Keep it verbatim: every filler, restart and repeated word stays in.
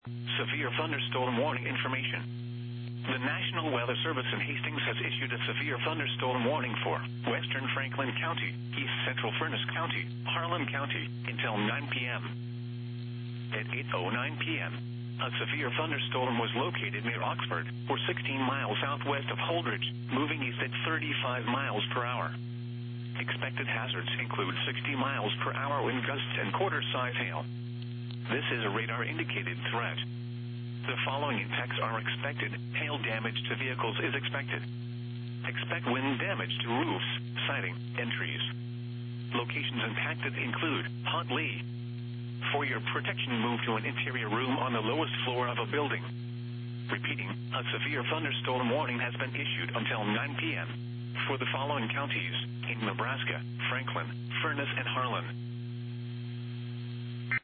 Severe thunderstorm warning information. The National Weather Service in Hastings has issued a severe thunderstorm warning for western Franklin County, east central Furnace County, Harlan County, until nine p.m. At eight oh nine p.m., a severe thunderstorm was located near Oxford, or sixteen miles southwest of Holdridge, moving east at thirty-five miles per hour. Expected hazards include sixty miles per hour wind gusts and quarter-size hail. This is a radar-indicated threat. The following impacts are expected. Hail damage to vehicles is expected. Expect wind damage to roofs, siding, and trees. Locations impacted include Hot Lee. For your protection, move to an interior room on the lowest floor of a building. Repeating, a severe thunderstorm warning has been issued until nine p.m. for the following counties in Nebraska: Franklin, Furnace, and Harlan.